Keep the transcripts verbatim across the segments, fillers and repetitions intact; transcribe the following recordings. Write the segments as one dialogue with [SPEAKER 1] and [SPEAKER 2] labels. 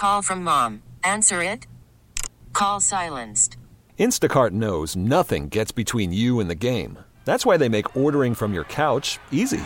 [SPEAKER 1] Call from mom. Answer it. Call silenced.
[SPEAKER 2] Instacart knows nothing gets between you and the game. That's why they make ordering from your couch easy.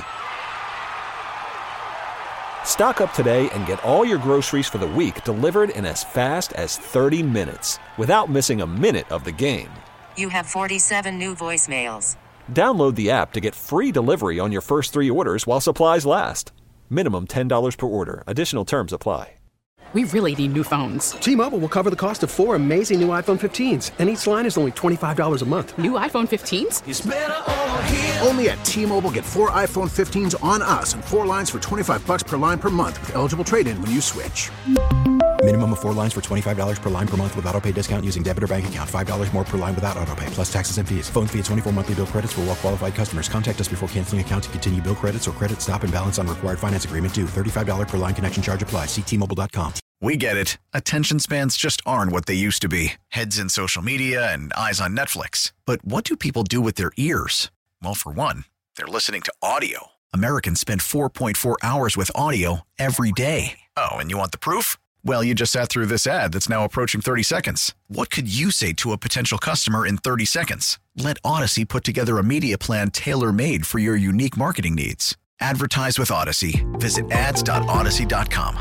[SPEAKER 2] Stock up today and get all your groceries for the week delivered in as fast as thirty minutes without missing a minute of the game.
[SPEAKER 1] You have forty-seven new voicemails.
[SPEAKER 2] Download the app to get free delivery on your first three orders while supplies last. Minimum ten dollars per order. Additional terms apply.
[SPEAKER 3] We really need new phones.
[SPEAKER 4] T-Mobile will cover the cost of four amazing new iPhone fifteens, and each line is only twenty-five dollars a month.
[SPEAKER 3] New iPhone fifteens?
[SPEAKER 5] It's better over here.
[SPEAKER 6] Only at T-Mobile, get four iPhone fifteens on us and four lines for twenty-five bucks per line per month with eligible trade-in when you switch.
[SPEAKER 7] Minimum of four lines for twenty-five dollars per line per month with autopay discount using debit or bank account. five dollars more per line without autopay, plus taxes and fees. Phone fee at twenty-four monthly bill credits for well-qualified customers. Contact us before canceling account to continue bill credits or credit stop and balance on required finance agreement due. thirty-five dollars per line connection charge applies. See T Mobile dot com.
[SPEAKER 8] We get it. Attention spans just aren't what they used to be. Heads in social media and eyes on Netflix. But what do people do with their ears? Well, for one, they're listening to audio. Americans spend four point four hours with audio every day. Oh, and you want the proof? Well, you just sat through this ad that's now approaching thirty seconds. What could you say to a potential customer in thirty seconds? Let Odyssey put together a media plan tailor-made for your unique marketing needs. Advertise with Odyssey. Visit ads dot odyssey dot com.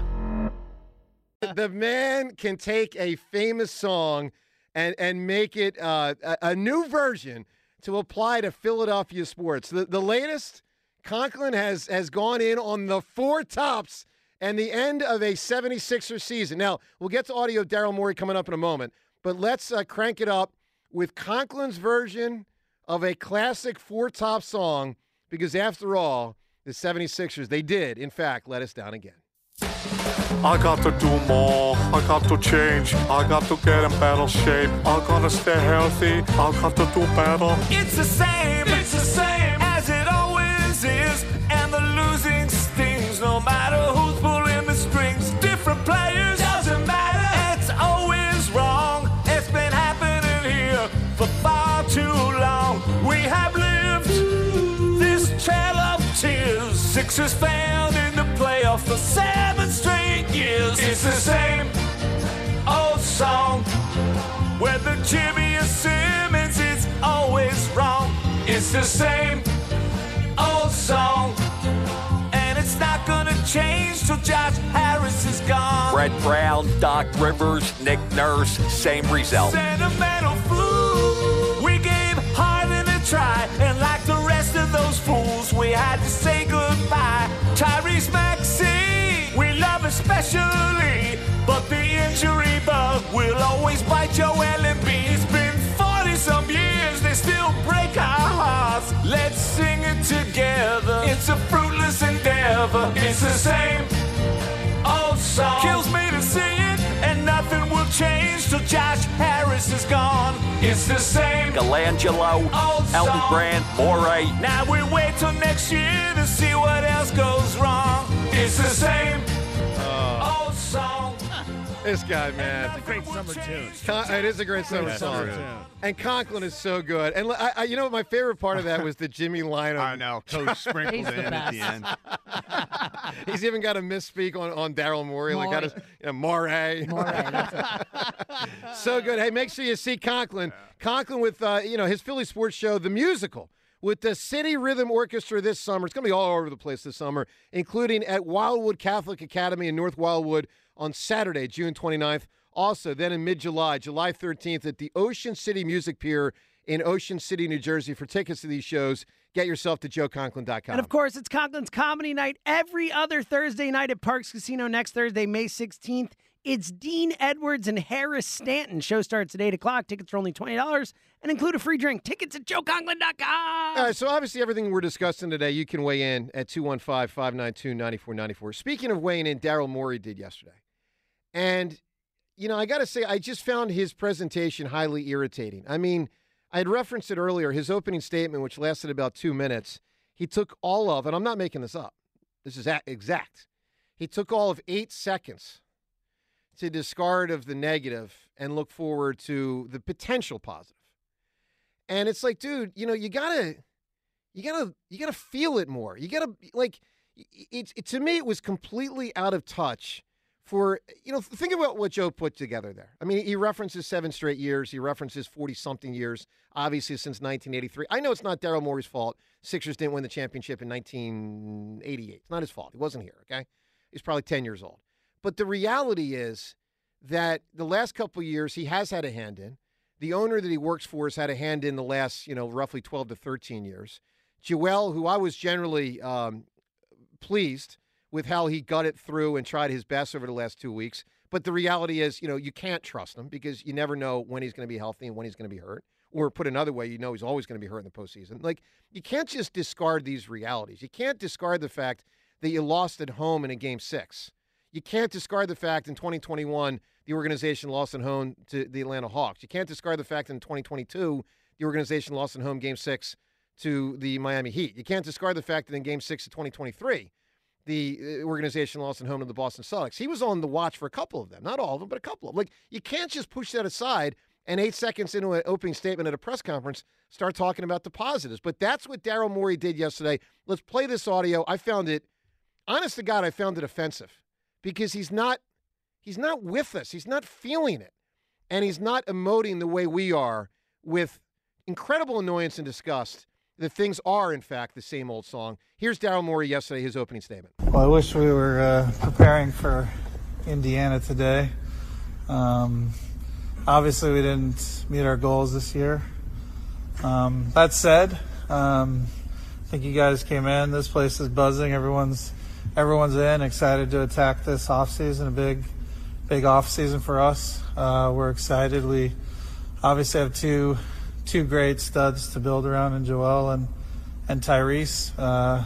[SPEAKER 9] The man can take a famous song and and make it uh, a, a new version to apply to Philadelphia sports. The the latest, Conklin has has gone in on the Four Tops and the end of a seventy-sixers season. Now, we'll get to audio Daryl Morey coming up in a moment, but let's uh, crank it up with Conklin's version of a classic Four Top song, because after all, the seventy-sixers, they did, in fact, let us down again.
[SPEAKER 10] I got to do more, I got to change, I got to get in better shape, I gotta stay healthy, I got to do better.
[SPEAKER 5] It's the same, it's the same as it always is, and the losing stings no matter who's pulling the strings. Different players, doesn't matter, it's always wrong. It's been happening here for far too long. We have lived this trail of tears. Sixers found in the playoff for seven straight years. It's the same old song. Whether Jimmy or Simmons, it's always wrong. It's the same old song. And it's not gonna change till Josh Harris is gone.
[SPEAKER 11] Brett Brown, Doc Rivers, Nick Nurse, same result.
[SPEAKER 5] Sentimental fool. We gave Harden a try, and like the rest of those fools, we had to say goodbye. Tyrese Maxey, we love especially, but the injury bug will always bite Joel Embiid. It's been forty some years, they still break our hearts. Let's sing it together. It's a fruitless endeavor. It's the same old song. Kills me to see it, and nothing will change till Josh Harris is gone. It's the same
[SPEAKER 11] Colangelo,
[SPEAKER 5] old song.
[SPEAKER 11] Elton Brand, Morey.
[SPEAKER 5] Now we wait till next year to see what else goes wrong. It's the same
[SPEAKER 9] Oh.
[SPEAKER 5] old song.
[SPEAKER 9] This guy, man.
[SPEAKER 12] It's a great summer tune.
[SPEAKER 9] Con- it is a great summer
[SPEAKER 12] Great
[SPEAKER 9] song.
[SPEAKER 12] summer tune.
[SPEAKER 9] And Conklin is so good. And I, I, you know, my favorite part of that was the Jimmy Lionel.
[SPEAKER 12] I know. Coach sprinkled
[SPEAKER 13] He's the
[SPEAKER 12] in at the
[SPEAKER 13] best.
[SPEAKER 12] end.
[SPEAKER 9] He's even got a misspeak on, on Daryl Morey. Like, got his, you know, Morey. So good. Hey, make sure you see Conklin. Conklin with, uh, you know, his Philly sports show, The Musical, with the City Rhythm Orchestra this summer. It's going to be all over the place this summer, including at Wildwood Catholic Academy in North Wildwood on Saturday, June twenty-ninth. Also, then in mid-July, July thirteenth, at the Ocean City Music Pier in Ocean City, New Jersey. For tickets to these shows, get yourself to joe conklin dot com.
[SPEAKER 13] And, of course, it's Conklin's Comedy Night every other Thursday night at Parks Casino. Next Thursday, May sixteenth, it's Dean Edwards and Harris Stanton. Show starts at eight o'clock. Tickets are only twenty dollars and include a free drink. Tickets at joe conklin dot com.
[SPEAKER 9] All right, so obviously everything we're discussing today, you can weigh in at two one five, five nine two, nine four nine four. Speaking of weighing in, Daryl Morey did yesterday. And, you know, I got to say, I just found his presentation highly irritating. I mean, I had referenced it earlier, his opening statement, which lasted about two minutes. He took all of, and I'm not making this up, this is exact. He took all of eight seconds to discard of the negative and look forward to the potential positive. And it's like, dude, you know, you gotta, you gotta, you gotta feel it more. You gotta, like, it, it to me, it was completely out of touch for, you know, think about what Joe put together there. I mean, he references seven straight years. He references forty-something years, obviously since nineteen eighty-three. I know it's not Daryl Morey's fault. Sixers didn't win the championship in nineteen eighty-eight. It's not his fault. He wasn't here, okay? He's probably ten years old. But the reality is that the last couple of years he has had a hand in. The owner that he works for has had a hand in the last, you know, roughly twelve to thirteen years. Joel, who I was generally um, pleased with how he got it through and tried his best over the last two weeks. But the reality is, you know, you can't trust him because you never know when he's going to be healthy and when he's going to be hurt. Or put another way, you know he's always going to be hurt in the postseason. Like, you can't just discard these realities. You can't discard the fact that you lost at home in a game six. You can't discard the fact in twenty twenty-one the organization lost at home to the Atlanta Hawks. You can't discard the fact in twenty twenty-two the organization lost at home game six to the Miami Heat. You can't discard the fact that in game six of twenty twenty-three the organization lost at home to the Boston Celtics. He was on the watch for a couple of them. Not all of them, but a couple of them. Like, you can't just push that aside and eight seconds into an opening statement at a press conference start talking about the positives. But that's what Daryl Morey did yesterday. Let's play this audio. I found it, honest to God, I found it offensive because he's not he's not with us. He's not feeling it. And he's not emoting the way we are with incredible annoyance and disgust that things are, in fact, the same old song. Here's Daryl Morey yesterday, his opening statement.
[SPEAKER 14] Well, I wish we were uh, preparing for Indiana today. Um, obviously, we didn't meet our goals this year. Um, that said, um, I think you guys came in. This place is buzzing. Everyone's everyone's in, excited to attack this offseason, a big, big offseason for us. Uh, we're excited. We obviously have two two great studs to build around in Joel and, and Tyrese. Uh,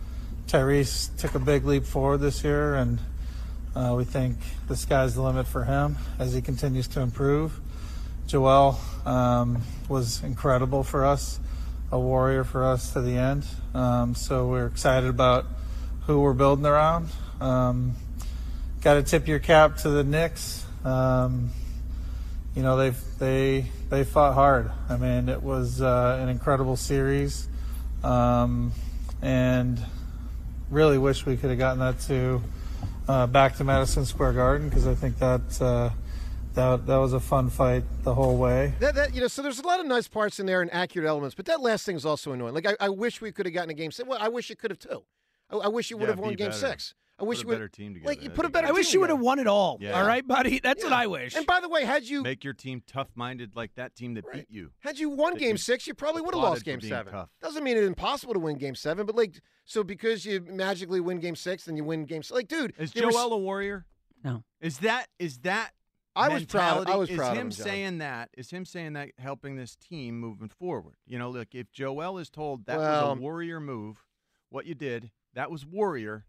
[SPEAKER 14] Tyrese took a big leap forward this year, and uh, we think the sky's the limit for him as he continues to improve. Joel um, was incredible for us, a warrior for us to the end. Um, so we're excited about who we're building around. Um, Got to tip your cap to the Knicks. Um, you know, they they they fought hard. I mean, it was uh, an incredible series, um, and really wish we could have gotten that to uh, back to Madison Square Garden because I think that uh, that that was a fun fight the whole way.
[SPEAKER 9] That, that you know, so there's a lot of nice parts in there and accurate elements, but that last thing is also annoying. Like I, I wish we could have gotten a game six. Well, I wish you could have too. I, I wish you would
[SPEAKER 12] Yeah,
[SPEAKER 9] have won
[SPEAKER 12] be
[SPEAKER 9] game
[SPEAKER 12] better.
[SPEAKER 9] six. I wish
[SPEAKER 12] Put
[SPEAKER 9] you
[SPEAKER 12] a
[SPEAKER 9] would
[SPEAKER 12] better team together.
[SPEAKER 9] Like you
[SPEAKER 12] That'd
[SPEAKER 9] put a
[SPEAKER 12] be
[SPEAKER 9] better.
[SPEAKER 13] I wish
[SPEAKER 9] team
[SPEAKER 13] you would have
[SPEAKER 9] together.
[SPEAKER 13] won it all.
[SPEAKER 12] Yeah.
[SPEAKER 13] All right, buddy? That's
[SPEAKER 9] Yeah.
[SPEAKER 13] what I wish.
[SPEAKER 9] And by the way, had you
[SPEAKER 12] Make your team tough-minded like that team that beat you.
[SPEAKER 9] had you won
[SPEAKER 12] that
[SPEAKER 9] game
[SPEAKER 12] you
[SPEAKER 9] six, you probably would have
[SPEAKER 12] applauded
[SPEAKER 9] lost
[SPEAKER 12] for
[SPEAKER 9] game
[SPEAKER 12] being
[SPEAKER 9] seven.
[SPEAKER 12] tough.
[SPEAKER 9] Doesn't mean it's impossible to win game seven, but like, so because you magically win game six, then you win game six. Like, dude,
[SPEAKER 12] Is
[SPEAKER 9] there was-
[SPEAKER 12] Joel a warrior?
[SPEAKER 13] No.
[SPEAKER 12] Is that is that
[SPEAKER 9] I was proud.
[SPEAKER 12] mentality-
[SPEAKER 9] I was
[SPEAKER 12] is
[SPEAKER 9] proud of
[SPEAKER 12] him
[SPEAKER 9] him, John.
[SPEAKER 12] saying that is him saying that helping this team moving forward. You know, look, if Joel is told that
[SPEAKER 9] Well-
[SPEAKER 12] was a warrior move, what you did, that was warrior.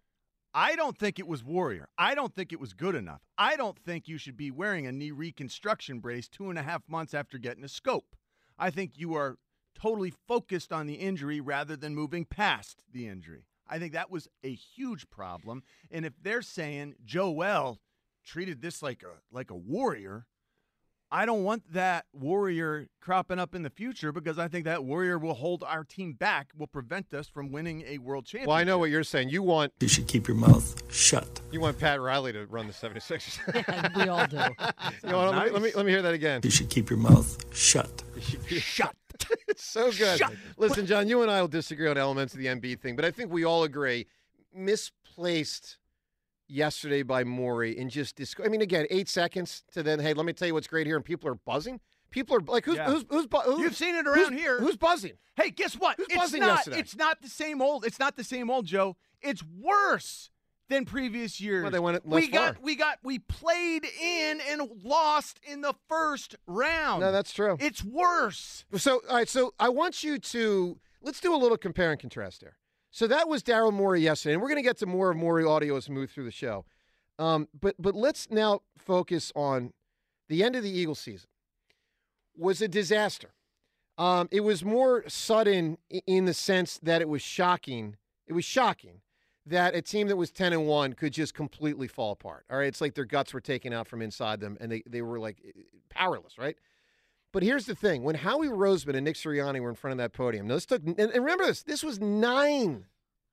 [SPEAKER 12] I don't think it was warrior. I don't think it was good enough. I don't think you should be wearing a knee reconstruction brace two and a half months after getting a scope. I think you are totally focused on the injury rather than moving past the injury. I think that was a huge problem. And if they're saying Joel treated this like a like a warrior, I don't want that warrior cropping up in the future because I think that warrior will hold our team back, will prevent us from winning a world championship.
[SPEAKER 9] Well, I know what you're saying. You want
[SPEAKER 15] You should keep your mouth shut.
[SPEAKER 9] you want Pat Riley to run the seventy-sixers.
[SPEAKER 16] We all do.
[SPEAKER 9] You know what, let, me, let me let me hear that again.
[SPEAKER 15] You should keep your mouth shut.
[SPEAKER 12] Shut.
[SPEAKER 9] It's so good.
[SPEAKER 12] Shut.
[SPEAKER 9] Listen, John, you and I will disagree on elements of the Embiid thing, but I think we all agree misplaced yesterday by Morey and just dis- I mean, again, eight seconds to then, hey, let me tell you what's great here, and people are buzzing. People are like, who's
[SPEAKER 12] Yeah.
[SPEAKER 9] who's who's, bu- who's
[SPEAKER 12] You've seen it around
[SPEAKER 9] who's-
[SPEAKER 12] here.
[SPEAKER 9] Who's buzzing?
[SPEAKER 12] Hey, guess what?
[SPEAKER 9] Who's
[SPEAKER 12] it's
[SPEAKER 9] buzzing
[SPEAKER 12] not.
[SPEAKER 9] yesterday?
[SPEAKER 12] It's not the same old. It's not the same old, Joe. It's worse than previous years.
[SPEAKER 9] Well, they went
[SPEAKER 12] we
[SPEAKER 9] less
[SPEAKER 12] got.
[SPEAKER 9] far.
[SPEAKER 12] We got. We played in and lost in the first round.
[SPEAKER 9] No, that's true.
[SPEAKER 12] It's worse.
[SPEAKER 9] So, all right, so I want you to let's do a little compare and contrast there. So that was Daryl Morey yesterday, and we're going to get to more of Morey audio as we move through the show. Um, but but let's now focus on the end of the Eagles season. Was a disaster. Um, it was more sudden i- in the sense that it was shocking. It was shocking that a team that was ten and one could just completely fall apart. All right, it's like their guts were taken out from inside them, and they they were like powerless, right? But here's the thing: when Howie Roseman and Nick Sirianni were in front of that podium, now this took, and and remember this, this was nine,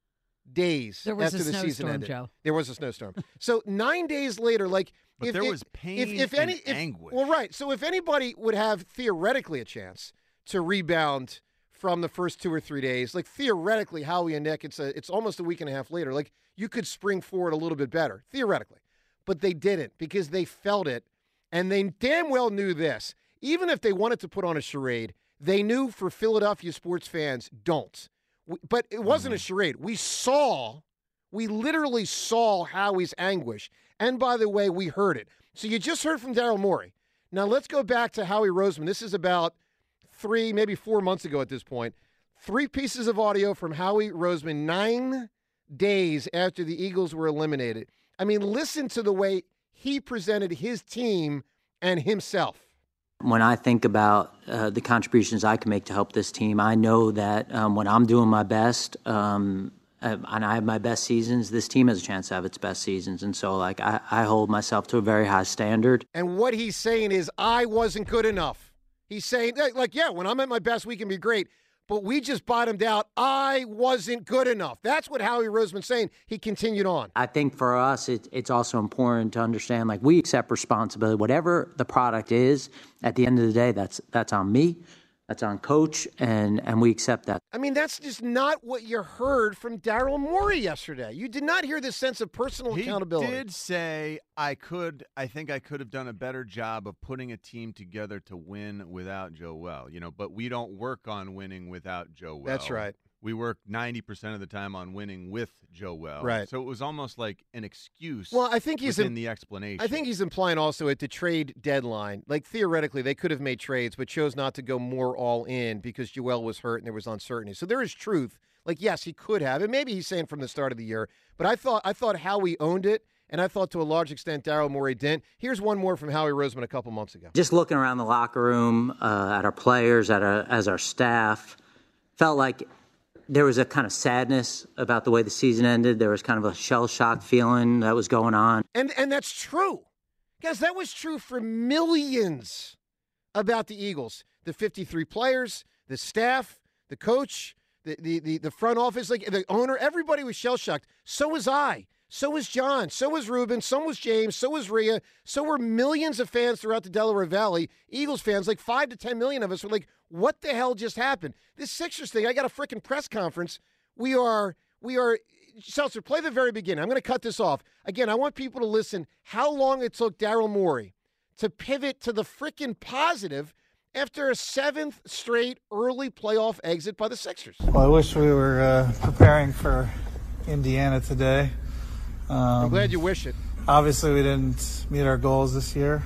[SPEAKER 9] days
[SPEAKER 16] There was
[SPEAKER 9] after
[SPEAKER 16] a
[SPEAKER 9] the season
[SPEAKER 16] snowstorm,
[SPEAKER 9] ended.
[SPEAKER 16] Joe.
[SPEAKER 9] There was a snowstorm. So nine days later, like
[SPEAKER 12] But
[SPEAKER 9] if
[SPEAKER 12] there
[SPEAKER 9] if-
[SPEAKER 12] was pain
[SPEAKER 9] if, if
[SPEAKER 12] and
[SPEAKER 9] any, if,
[SPEAKER 12] anguish.
[SPEAKER 9] Well, right. So if anybody would have theoretically a chance to rebound from the first two or three days, like theoretically, Howie and Nick, it's a it's almost a week and a half later. Like you could spring forward a little bit better theoretically, but they didn't because they felt it, and they damn well knew this. Even if they wanted to put on a charade, they knew for Philadelphia sports fans, don't. We, but it wasn't a charade. We saw, we literally saw Howie's anguish. And by the way, we heard it. So you just heard from Daryl Morey. Now let's go back to Howie Roseman. This is about three, maybe four months ago at this point. Three pieces of audio from Howie Roseman nine days after the Eagles were eliminated. I mean, listen to the way he presented his team and himself.
[SPEAKER 17] When I think about uh, the contributions I can make to help this team, I know that um, when I'm doing my best um, and I have my best seasons, this team has a chance to have its best seasons. And so, like, I, I hold myself to a very high standard.
[SPEAKER 9] And what he's saying is, I wasn't good enough. He's saying, like, yeah, when I'm at my best, we can be great. But we just bottomed out. I wasn't good enough. That's what Howie Roseman's saying. He continued on.
[SPEAKER 17] I think for us, it, it's also important to understand, like, we accept responsibility. Whatever the product is, at the end of the day, that's that's on me, that's on Coach, and, and we accept that.
[SPEAKER 9] I mean, that's just not what you heard from Daryl Morey yesterday. You did not hear this sense of personal
[SPEAKER 12] He
[SPEAKER 9] accountability.
[SPEAKER 12] did say, I could, I think I could have done a better job of putting a team together to win without Joe Well, you know, but we don't work on winning without Joe Well.
[SPEAKER 9] That's right.
[SPEAKER 12] We work ninety percent of the time on winning with Joe Well.
[SPEAKER 9] Right.
[SPEAKER 12] So it was almost like an excuse
[SPEAKER 9] Well, I think he's
[SPEAKER 12] within
[SPEAKER 9] im-
[SPEAKER 12] the explanation.
[SPEAKER 9] I think he's implying also at the trade deadline, like theoretically they could have made trades, but chose not to go more all in because Joel was hurt and there was uncertainty. So there is truth. Like, yes, he could have, and maybe he's saying from the start of the year. But I thought I thought Howie owned it, and I thought to a large extent Daryl Morey didn't. Here's one more from Howie Roseman a couple months ago.
[SPEAKER 17] Just looking around the locker room, uh, at our players, at our, as our staff, felt like there was a kind of sadness about the way the season ended. There was kind of a shell-shocked feeling that was going on.
[SPEAKER 9] And and that's true. Guys, that was true for millions about the Eagles. The fifty-three players, the staff, the coach, the the the, the front office, like the owner, everybody was shell-shocked. So was I. So was John. So was Ruben. So was James. So was Rhea. So were millions of fans throughout the Delaware Valley. Eagles fans, like five to ten million of us, were like, what the hell just happened? This Sixers thing, I got a freaking press conference. We are, we are, Seltzer, play the very beginning. I'm going to cut this off. Again, I want people to listen how long it took Daryl Morey to pivot to the freaking positive after a seventh straight early playoff exit by the Sixers.
[SPEAKER 14] Well, I wish we were uh, preparing for Indiana today. Um,
[SPEAKER 9] I'm glad you wish it.
[SPEAKER 14] Obviously, we didn't meet our goals this year.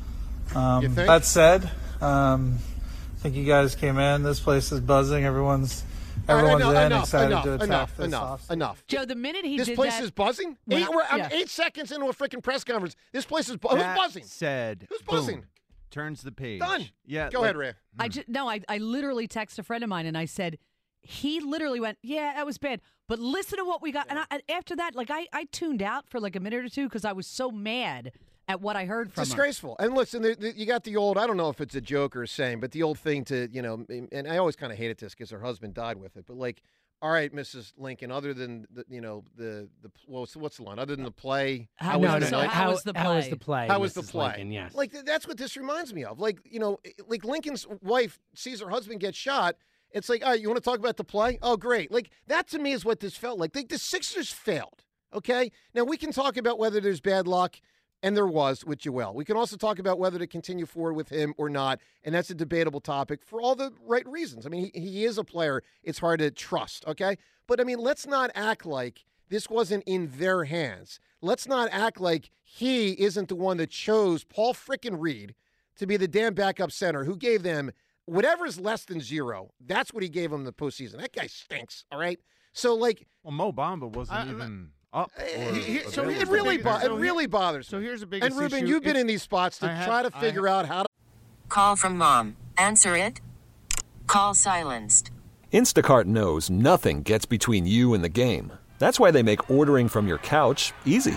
[SPEAKER 14] Um,
[SPEAKER 9] You think?
[SPEAKER 14] that said, um, I think you guys came in. This place is buzzing. Everyone's
[SPEAKER 9] All right,
[SPEAKER 14] everyone's
[SPEAKER 9] enough,
[SPEAKER 14] in,
[SPEAKER 9] enough,
[SPEAKER 14] excited
[SPEAKER 9] enough,
[SPEAKER 14] to attack
[SPEAKER 9] enough,
[SPEAKER 14] this
[SPEAKER 9] enough,
[SPEAKER 14] off.
[SPEAKER 9] enough.
[SPEAKER 16] Joe, the minute he
[SPEAKER 9] This
[SPEAKER 16] did
[SPEAKER 9] place
[SPEAKER 16] that,
[SPEAKER 9] is buzzing.
[SPEAKER 16] when
[SPEAKER 9] Eight,
[SPEAKER 16] I-
[SPEAKER 9] we're, I'm
[SPEAKER 16] yeah.
[SPEAKER 9] eight seconds into a freaking press conference. This place is bu- who's
[SPEAKER 12] That
[SPEAKER 9] buzzing.
[SPEAKER 12] said,
[SPEAKER 9] Who's
[SPEAKER 12] boom,
[SPEAKER 9] buzzing?
[SPEAKER 12] turns the page.
[SPEAKER 9] Done.
[SPEAKER 12] Yeah.
[SPEAKER 9] Go
[SPEAKER 12] like-
[SPEAKER 9] ahead, Ray.
[SPEAKER 16] I just no, I I literally texted a friend of mine and I said, he literally went, yeah, that was bad. But listen to what we got. And I, and after that, like I, I tuned out for like a minute or two because I was so mad at what I heard from her.
[SPEAKER 9] Disgraceful. And listen, the, the, you got the old, I don't know if it's a joke or a saying, but the old thing to, you know, and I always kind of hated this because her husband died with it, but like, all right, Missus Lincoln, other than, the, you know, the, the well, what's, what's the line? Other than the play,
[SPEAKER 13] How,
[SPEAKER 9] how
[SPEAKER 13] no,
[SPEAKER 9] was
[SPEAKER 13] no,
[SPEAKER 9] the
[SPEAKER 13] no.
[SPEAKER 9] night?
[SPEAKER 13] How,
[SPEAKER 16] How was the
[SPEAKER 13] how was
[SPEAKER 16] play?
[SPEAKER 13] the play?
[SPEAKER 9] How was the
[SPEAKER 13] Missus
[SPEAKER 9] play?
[SPEAKER 13] Lincoln, yes.
[SPEAKER 9] Like, th- that's what this reminds me of. Like, you know, like Lincoln's wife sees her husband get shot. It's like, all right, you want to talk about the play? Oh, great. Like, that to me is what this felt like. Like, the Sixers failed, okay? Now, we can talk about whether there's bad luck, and there was with Joel. We can also talk about whether to continue forward with him or not, and that's a debatable topic for all the right reasons. I mean, he, he is a player it's hard to trust, okay? But, I mean, let's not act like this wasn't in their hands. Let's not act like he isn't the one that chose Paul frickin' Reed to be the damn backup center who gave them whatever's less than zero. That's what he gave them the postseason. That guy stinks, all right? So, like...
[SPEAKER 12] Well, Mo Bamba wasn't
[SPEAKER 9] I-
[SPEAKER 12] even up. or
[SPEAKER 9] So
[SPEAKER 12] available.
[SPEAKER 9] it really, bo-
[SPEAKER 18] so
[SPEAKER 9] it really bothers me.
[SPEAKER 18] So here's the biggest
[SPEAKER 9] And Ruben,
[SPEAKER 18] issue.
[SPEAKER 9] you've been
[SPEAKER 18] It's-
[SPEAKER 9] in these spots to
[SPEAKER 18] I have-
[SPEAKER 9] try to
[SPEAKER 18] I
[SPEAKER 9] figure out how to...
[SPEAKER 1] Call from mom. Answer it. Call silenced.
[SPEAKER 2] Instacart knows nothing gets between you and the game. That's why they make ordering from your couch easy.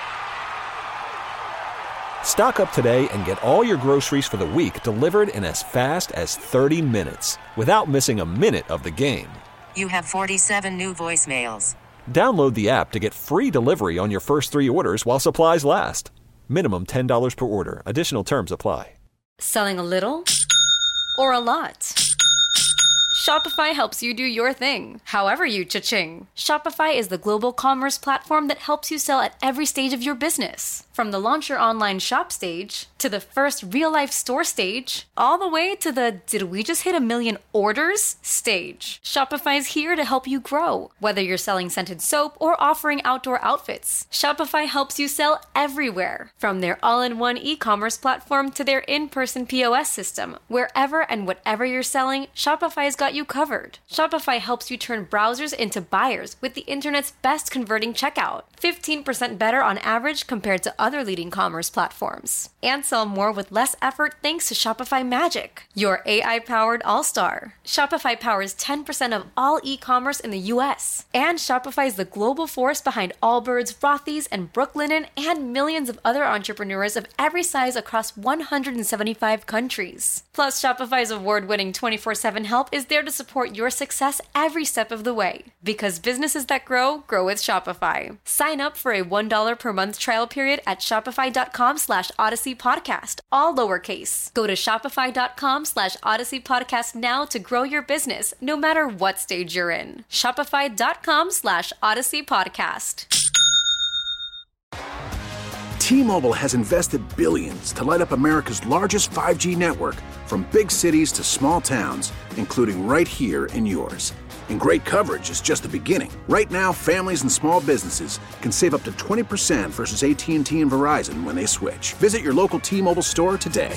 [SPEAKER 2] Stock up today and get all your groceries for the week delivered in as fast as thirty minutes without missing a minute of the game.
[SPEAKER 1] You have forty-seven new voicemails.
[SPEAKER 2] Download the app to get free delivery on your first three orders while supplies last. Minimum ten dollars per order. Additional terms apply.
[SPEAKER 18] Selling a little or a lot? Shopify helps you do your thing, however you cha-ching. Shopify is the global commerce platform that helps you sell at every stage of your business. From the launch your online shop stage, to the first real-life store stage, all the way to the did we just hit a million orders stage. Shopify's here to help you grow. Whether you're selling scented soap or offering outdoor outfits, Shopify helps you sell everywhere. From their all-in-one e-commerce platform to their in-person P O S system, wherever and whatever you're selling, Shopify's got you covered. Shopify helps you turn browsers into buyers with the internet's best converting checkout. fifteen percent better on average compared to other leading commerce platforms. And sell more with less effort thanks to Shopify Magic, your A I-powered all-star. Shopify powers ten percent of all e-commerce in the U S. And Shopify is the global force behind Allbirds, Rothy's, and Brooklinen, and millions of other entrepreneurs of every size across one hundred seventy-five countries. Plus, Shopify's award-winning twenty-four seven help is there to support your success every step of the way. Because businesses that grow, grow with Shopify. Sign up for a one dollar per month trial period at shopify.com slash Odyssey Podcast, all lowercase. Go to shopify.com slash Odyssey Podcast now to grow your business, no matter what stage you're in. Shopify.com slash Odyssey Podcast.
[SPEAKER 6] T-Mobile has invested billions to light up America's largest five G network, from big cities to small towns, including right here in yours. And great coverage is just the beginning. Right now, families and small businesses can save up to twenty percent versus A T and T and Verizon when they switch. Visit your local T-Mobile store today.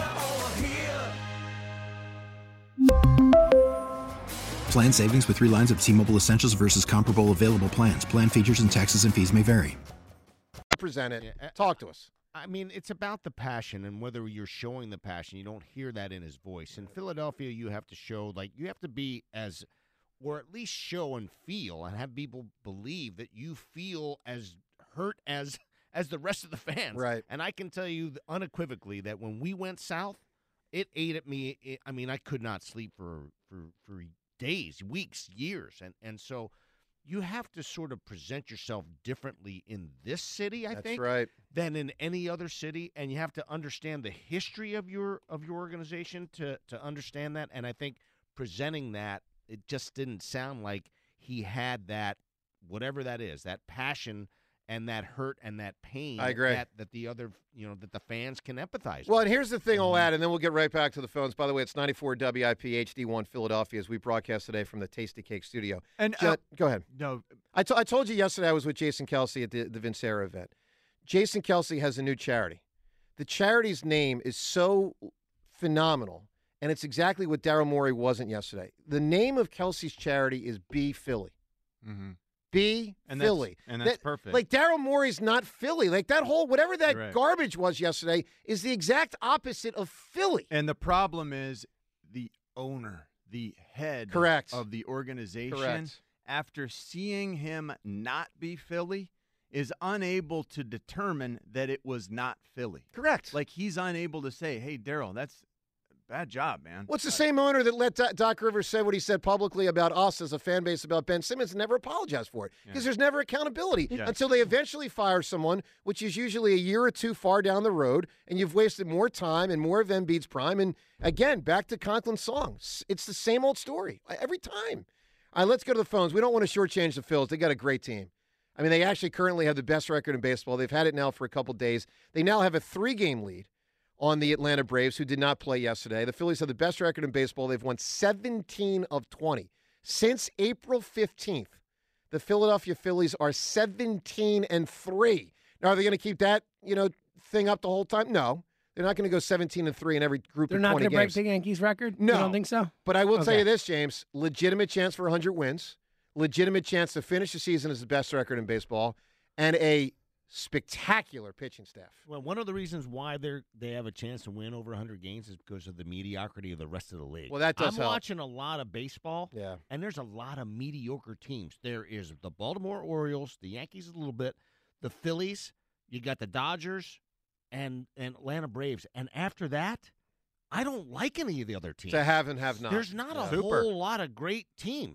[SPEAKER 7] Plan savings with three lines of T-Mobile Essentials versus comparable available plans. Plan features and taxes and fees may vary.
[SPEAKER 9] Present it. Talk to us.
[SPEAKER 19] I mean, it's about the passion and whether you're showing the passion. You don't hear that in his voice. In Philadelphia, you have to show, like, you have to be as, or at least show and feel and have people believe that you feel as hurt as as the rest of the fans.
[SPEAKER 9] Right.
[SPEAKER 19] And I can tell you unequivocally that when we went south, it ate at me. It, I mean, I could not sleep for, for, for days, weeks, years. And, and so you have to sort of present yourself differently in this city, I
[SPEAKER 9] That's
[SPEAKER 19] think,
[SPEAKER 9] right.
[SPEAKER 19] than in any other city, and you have to understand the history of your of your organization to to understand that. And I think presenting that, it just didn't sound like he had that, whatever that is, that passion and that hurt and that pain.
[SPEAKER 9] I agree.
[SPEAKER 19] That, that the other, you know, that the fans can empathize
[SPEAKER 9] Well,
[SPEAKER 19] with.
[SPEAKER 9] and here's the thing I'll add, and then we'll get right back to the phones. By the way, it's ninety-four W I P H D one Philadelphia as we broadcast today from the Tasty Cake studio.
[SPEAKER 12] And
[SPEAKER 9] Jo-
[SPEAKER 12] uh,
[SPEAKER 9] Go ahead.
[SPEAKER 12] No.
[SPEAKER 9] I, t- I told you yesterday I was with Jason Kelsey at the, the Vincera event. Jason Kelsey has a new charity. The charity's name is so phenomenal, and it's exactly what Daryl Morey wasn't yesterday. The name of Kelsey's charity is Be Philly.
[SPEAKER 12] Mm-hmm.
[SPEAKER 9] Be
[SPEAKER 12] And that's-
[SPEAKER 9] Philly.
[SPEAKER 12] and that's
[SPEAKER 9] That-
[SPEAKER 12] perfect.
[SPEAKER 9] Like, Daryl Morey's not Philly. Like, that whole, whatever that
[SPEAKER 12] Right.
[SPEAKER 9] garbage was yesterday is the exact opposite of Philly.
[SPEAKER 12] And the problem is the owner, the head
[SPEAKER 9] Correct.
[SPEAKER 12] of the organization,
[SPEAKER 9] Correct.
[SPEAKER 12] after seeing him not be Philly, is unable to determine that it was not Philly.
[SPEAKER 9] Correct.
[SPEAKER 12] Like, he's unable to say, hey, Daryl, that's bad job, man.
[SPEAKER 9] What's the same owner that let Doc, Doc Rivers say what he said publicly about us as a fan base about Ben Simmons and never apologized for it? Because there's never accountability
[SPEAKER 12] Yes.
[SPEAKER 9] until they eventually fire someone, which is usually a year or two far down the road, and you've wasted more time and more of Embiid's prime. And again, back to Conklin's song. S- It's the same old story every time. All right, let's go to the phones. We don't want to shortchange the Phils. They got a great team. I mean, they actually currently have the best record in baseball. They've had it now for a couple days. They now have a three-game lead on the Atlanta Braves, who did not play yesterday. The Phillies have the best record in baseball. They've won seventeen of twenty. Since April fifteenth, the Philadelphia Phillies are seventeen and three. Now, are they going to keep that, you know, thing up the whole time? No. They're not going to go seventeen and three in every group
[SPEAKER 13] They're
[SPEAKER 9] of
[SPEAKER 13] not
[SPEAKER 9] twenty
[SPEAKER 13] going to break
[SPEAKER 9] games.
[SPEAKER 13] the Yankees record?
[SPEAKER 9] No.
[SPEAKER 13] You don't think so?
[SPEAKER 9] But I will tell
[SPEAKER 13] Okay.
[SPEAKER 9] you this, James. Legitimate chance for one hundred wins. Legitimate chance to finish the season as the best record in baseball. And a spectacular pitching staff.
[SPEAKER 19] Well, one of the reasons why they they have a chance to win over one hundred games is because of the mediocrity of the rest of the league.
[SPEAKER 9] Well, that does
[SPEAKER 19] I'm
[SPEAKER 9] help.
[SPEAKER 19] watching a lot of baseball,
[SPEAKER 9] Yeah.
[SPEAKER 19] and there's a lot of mediocre teams. There is the Baltimore Orioles, the Yankees a little bit, the Phillies, you got the Dodgers, and, and Atlanta Braves. And after that, I don't like any of the other teams.
[SPEAKER 9] To have and have not.
[SPEAKER 19] There's not a
[SPEAKER 9] Yeah. Super.
[SPEAKER 19] whole lot of great teams.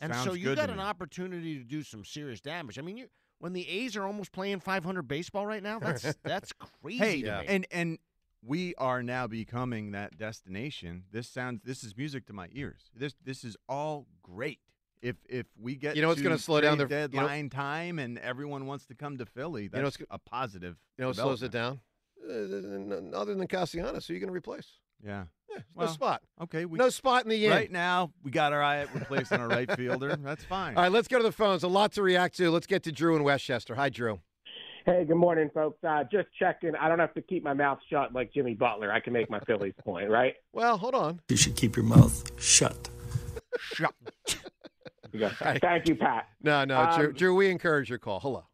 [SPEAKER 19] And
[SPEAKER 12] Sounds
[SPEAKER 19] so you
[SPEAKER 12] good
[SPEAKER 19] got
[SPEAKER 12] to
[SPEAKER 19] an
[SPEAKER 12] me.
[SPEAKER 19] opportunity to do some serious damage. I mean, you when the A's are almost playing five hundred baseball right now, that's that's crazy.
[SPEAKER 12] Hey,
[SPEAKER 19] to me.
[SPEAKER 12] and and we are now becoming that destination. This sounds this is music to my ears. This this is all great. If if we get
[SPEAKER 9] You know what's
[SPEAKER 12] to
[SPEAKER 9] gonna slow down
[SPEAKER 12] trade
[SPEAKER 9] the- you know-
[SPEAKER 12] deadline time and everyone wants to come to Philly, that's
[SPEAKER 9] know what's-
[SPEAKER 12] a positive.
[SPEAKER 9] You know what slows it
[SPEAKER 12] development.
[SPEAKER 9] down? Uh, other than Castellanos, who are you going to replace?
[SPEAKER 12] Yeah.
[SPEAKER 9] Yeah, no
[SPEAKER 12] Well,
[SPEAKER 9] spot.
[SPEAKER 12] Okay. We,
[SPEAKER 9] no spot in the end.
[SPEAKER 12] Right now, we got our eye at replacing our right fielder. That's fine.
[SPEAKER 9] All right, let's go to the phones. A lot to react to. Let's get to Drew in Westchester. Hi, Drew.
[SPEAKER 20] Hey, good morning, folks. Uh, just checking. I don't have to keep my mouth shut like Jimmy Butler. I can make my Phillies point, right?
[SPEAKER 9] Well, hold on.
[SPEAKER 15] You should keep your mouth shut.
[SPEAKER 12] Shut.
[SPEAKER 20] You go. Thank you, Pat.
[SPEAKER 9] No, no,
[SPEAKER 20] Um,
[SPEAKER 9] Drew, Drew, we encourage your call. Hello.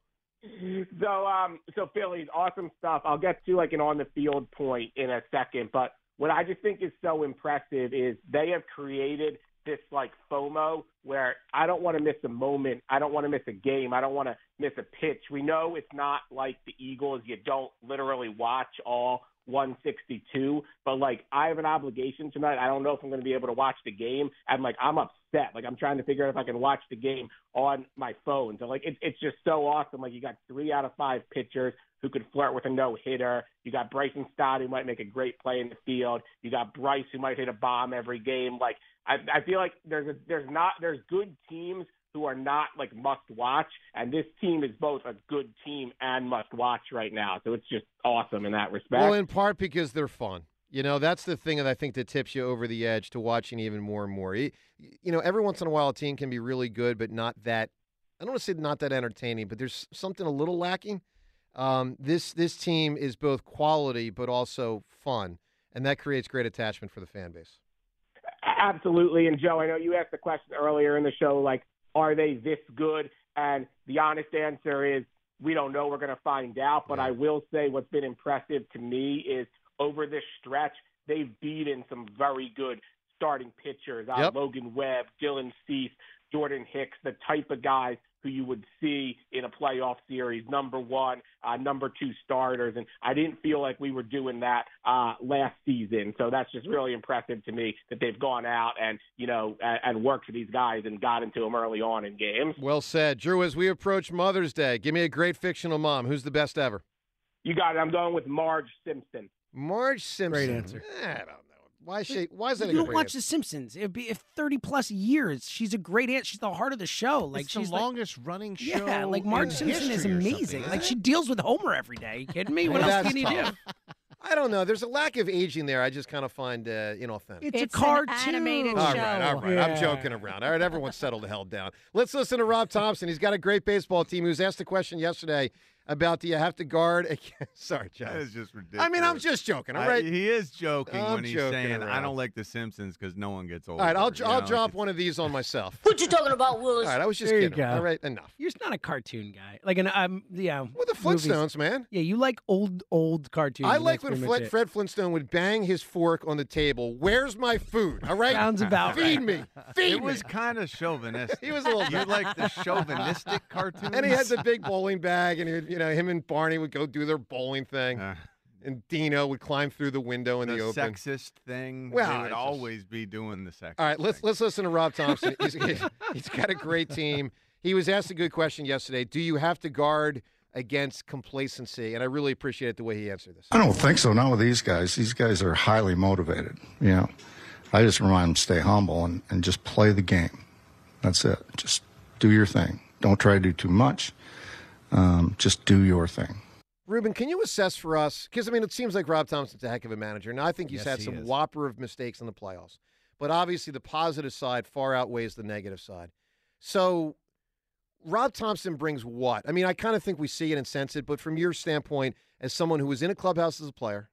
[SPEAKER 20] So, um, so Phillies, awesome stuff. I'll get to like an on the field point in a second, but what I just think is so impressive is they have created this like FOMO where I don't want to miss a moment. I don't want to miss a game. I don't want to miss a pitch. We know it's not like the Eagles. You don't literally watch all one sixty-two, but like I have an obligation tonight. I don't know if I'm going to be able to watch the game. I'm like, I'm upset. Like I'm trying to figure out if I can watch the game on my phone. So like, it's, it's just so awesome. Like you got three out of five pitchers who could flirt with a no-hitter. You got Bryson Stott, who might make a great play in the field. You got Bryce, who might hit a bomb every game. Like I, I feel like there's a, there's not there's good teams who are not like must watch, and this team is both a good team and must watch right now. So it's just awesome in that respect.
[SPEAKER 9] Well, in part because they're fun. You know, that's the thing that I think that tips you over the edge to watching even more and more. You, you know, every once in a while a team can be really good, but not that. I don't want to say not that entertaining, but there's something a little lacking. Um, this this team is both quality but also fun, and that creates great attachment for the fan base.
[SPEAKER 20] Absolutely. And Joe, I know you asked the question earlier in the show, like, are they this good? And the honest answer is we don't know. We're going to find out. But I will say what's been impressive to me is over this stretch, they've beaten some very good starting pitchers. Uh,
[SPEAKER 9] Yep.
[SPEAKER 20] Logan Webb, Dylan Cease, Jordan Hicks, the type of guys who you would see in a playoff series, number one, uh, number two starters. And I didn't feel like we were doing that uh, last season. So that's just really impressive to me that they've gone out and, you know, and, and worked for these guys and got into them early on in games.
[SPEAKER 9] Well said. Drew, as we approach Mother's Day, give me a great fictional mom. Who's the best ever?
[SPEAKER 20] You got it. I'm going with Marge Simpson.
[SPEAKER 9] Marge Simpson.
[SPEAKER 13] Great answer.
[SPEAKER 9] Eh, I don't know. Why is she? Why is that?
[SPEAKER 13] You
[SPEAKER 9] a
[SPEAKER 13] don't
[SPEAKER 9] great
[SPEAKER 13] watch
[SPEAKER 9] answer?
[SPEAKER 13] The Simpsons. It'd be if thirty plus years. She's a great aunt. She's the heart of the show. Like
[SPEAKER 19] It's the
[SPEAKER 13] she's
[SPEAKER 19] longest running
[SPEAKER 13] like,
[SPEAKER 19] show
[SPEAKER 13] Yeah, like
[SPEAKER 19] in
[SPEAKER 13] Marge Simpson is
[SPEAKER 19] history or
[SPEAKER 13] amazing.
[SPEAKER 19] something,
[SPEAKER 13] Like
[SPEAKER 19] isn't
[SPEAKER 13] she
[SPEAKER 19] it?
[SPEAKER 13] deals with Homer every day. Are you kidding me? What
[SPEAKER 9] Well,
[SPEAKER 13] else
[SPEAKER 9] that's
[SPEAKER 13] can you do?
[SPEAKER 9] tough. I don't know. There's a lack of aging there. I just kind of find uh, inauthentic.
[SPEAKER 13] It's,
[SPEAKER 16] It's
[SPEAKER 13] a
[SPEAKER 16] an
[SPEAKER 13] cartoon.
[SPEAKER 16] animated
[SPEAKER 9] All
[SPEAKER 16] show.
[SPEAKER 9] right, all right. I'm
[SPEAKER 13] Yeah.
[SPEAKER 9] joking around. All right, everyone settle the hell down. Let's listen to Rob Thompson. He's got a great baseball team. He was asked a question yesterday about do you have to guard against... Sorry, John.
[SPEAKER 12] That is just ridiculous.
[SPEAKER 9] I mean, I'm just joking, all
[SPEAKER 12] I-
[SPEAKER 9] right?
[SPEAKER 12] he is joking
[SPEAKER 9] I'm
[SPEAKER 12] when he's
[SPEAKER 9] joking
[SPEAKER 12] saying,
[SPEAKER 9] around.
[SPEAKER 12] I don't like The Simpsons because no one gets old.
[SPEAKER 9] All right, I'll, I'll drop one of these on myself.
[SPEAKER 21] What you talking about, Willis?
[SPEAKER 9] All right, I was just
[SPEAKER 13] There you
[SPEAKER 9] kidding.
[SPEAKER 13] go.
[SPEAKER 9] All right, enough.
[SPEAKER 13] You're just not a cartoon guy. Like an um, yeah.
[SPEAKER 9] Well, the Flintstones, man.
[SPEAKER 13] Yeah, you like old old cartoons.
[SPEAKER 9] I
[SPEAKER 13] and
[SPEAKER 9] like
[SPEAKER 13] that's
[SPEAKER 9] when
[SPEAKER 13] pretty much
[SPEAKER 9] Fred,
[SPEAKER 13] it.
[SPEAKER 9] Fred Flintstone would bang his fork on the table. Where's my food? All right?
[SPEAKER 13] Sounds about
[SPEAKER 9] Feed
[SPEAKER 13] right.
[SPEAKER 9] me. Feed
[SPEAKER 12] It
[SPEAKER 9] me.
[SPEAKER 12] was kind of chauvinistic.
[SPEAKER 9] He was a little
[SPEAKER 12] You
[SPEAKER 9] bit.
[SPEAKER 12] like the chauvinistic cartoons?
[SPEAKER 9] And he had the big bowling bag, and he would, you know, him and Barney would go do their bowling thing,
[SPEAKER 12] Uh,
[SPEAKER 9] and Dino would climb through the window in
[SPEAKER 12] the
[SPEAKER 9] the, open.
[SPEAKER 12] sexist thing.
[SPEAKER 9] Well,
[SPEAKER 12] they
[SPEAKER 9] it's
[SPEAKER 12] would
[SPEAKER 9] just-
[SPEAKER 12] always be doing the sexist
[SPEAKER 9] All right, let's
[SPEAKER 12] thing.
[SPEAKER 9] let's listen to Rob Thompson. He's, he's, he's got a great team. He was asked a good question yesterday. Do you have to guard against complacency? And I really appreciate the way he answered this.
[SPEAKER 22] I don't think so. Not with these guys. These guys are highly motivated. You know, I just remind them to stay humble and, and just play the game. That's it. Just do your thing. Don't try to do too much. Um, just do your thing.
[SPEAKER 9] Ruben, can you assess for us? Because, I mean, it seems like Rob Thompson's a heck of a manager. Now, I think he's
[SPEAKER 19] Yes,
[SPEAKER 9] had
[SPEAKER 19] he
[SPEAKER 9] some
[SPEAKER 19] is.
[SPEAKER 9] whopper of mistakes in the playoffs. But obviously, the positive side far outweighs the negative side. So, Rob Thompson brings what? I mean, I kind of think we see it and sense it. But from your standpoint, as someone who was in a clubhouse as a player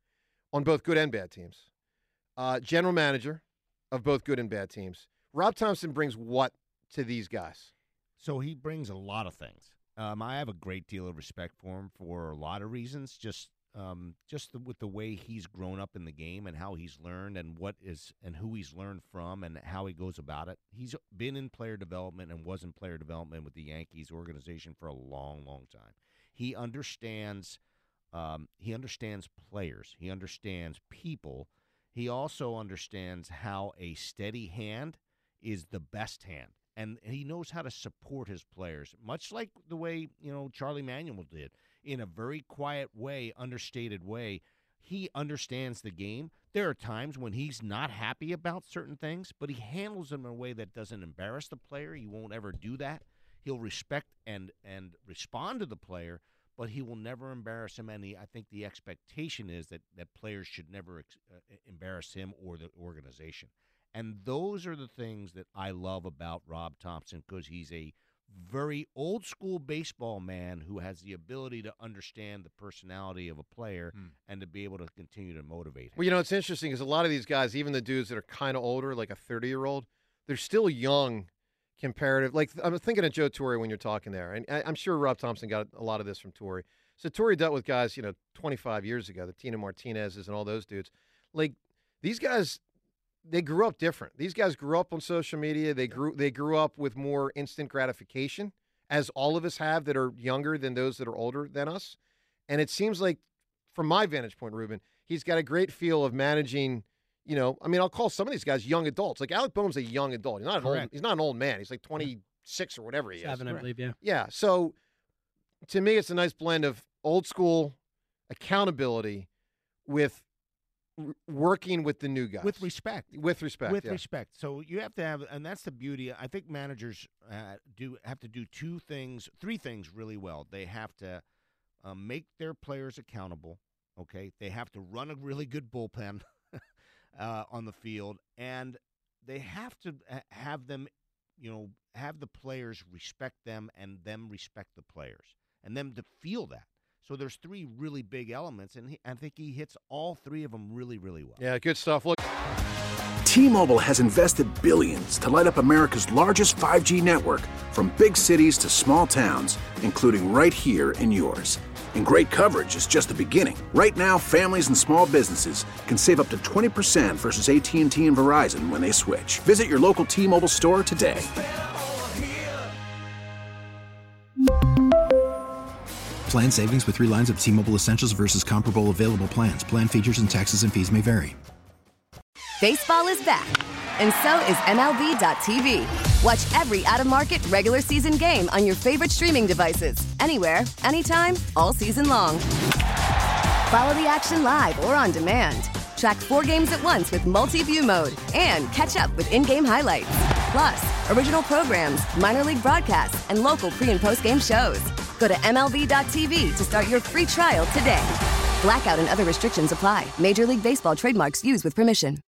[SPEAKER 9] on both good and bad teams, uh, general manager of both good and bad teams, Rob Thompson brings what to these guys?
[SPEAKER 19] So he brings a lot of things. Um, I have a great deal of respect for him for a lot of reasons. Just, um, just the, with the way he's grown up in the game and how he's learned and what is and who he's learned from and how he goes about it. He's been in player development and was in player development with the Yankees organization for a long, long time. He understands. Um, he understands players. He understands people. He also understands how a steady hand is the best hand. and he knows how to support his players, much like the way, you know, Charlie Manuel did, in a very quiet way, understated way. He understands the game. There are times when he's not happy about certain things, but he handles them in a way that doesn't embarrass the player. He won't ever do that. He'll respect and and respond to the player, but he will never embarrass him. And he, I think the expectation is that, that players should never ex- uh, embarrass him or the organization. And those are the things that I love about Rob Thompson, because he's a very old school baseball man who has the ability to understand the personality of a player mm. and to be able to continue to motivate him.
[SPEAKER 9] Well, you know, it's interesting because a lot of these guys, even the dudes that are kind of older, like a thirty-year-old, they're still young comparative. Like, I'm thinking of Joe Torre when you're talking there, and I, I'm sure Rob Thompson got a lot of this from Torre. So Torre dealt with guys, you know, twenty-five years ago, the Tino Martinez's and all those dudes. Like, these guys, they grew up different. These guys grew up on social media. They grew they grew up with more instant gratification, as all of us have that are younger than those that are older than us. And it seems like, from my vantage point, Ruben, he's got a great feel of managing, you know, I mean, I'll call some of these guys young adults. Like Alec Boehm's a young adult. He's not an old, he's not an old man. He's like twenty-six or whatever he
[SPEAKER 13] Seven,
[SPEAKER 9] is.
[SPEAKER 13] I believe, yeah.
[SPEAKER 9] Yeah. So to me, it's a nice blend of old school accountability with working with the new guys.
[SPEAKER 19] With respect.
[SPEAKER 9] With respect,
[SPEAKER 19] With
[SPEAKER 9] yeah.
[SPEAKER 19] respect. So you have to have, and that's the beauty. I think managers uh, do have to do two things, three things really well. They have to uh, make their players accountable, okay? They have to run a really good bullpen uh, on the field, and they have to have them, you know, have the players respect them and them respect the players, and them to feel that. So there's three really big elements, and he, I think he hits all three of them really, really well.
[SPEAKER 9] Yeah, good stuff. Look,
[SPEAKER 6] T-Mobile has invested billions to light up America's largest five G network, from big cities to small towns, including right here in yours. And great coverage is just the beginning. Right now, families and small businesses can save up to twenty percent versus A T and T and Verizon when they switch. Visit your local T-Mobile store today.
[SPEAKER 7] Plan savings with three lines of T-Mobile Essentials versus comparable available plans. Plan features and taxes and fees may vary.
[SPEAKER 4] Baseball is back, and so is M L B dot T V. Watch every out-of-market regular season game on your favorite streaming devices, anywhere, anytime, all season long. Follow the action live or on demand. Track four games at once with multi-view mode and catch up with in-game highlights. Plus, original programs, minor league broadcasts, and local pre- and post-game shows. Go to M L B dot T V to start your free trial today. Blackout and other restrictions apply. Major League Baseball trademarks used with permission.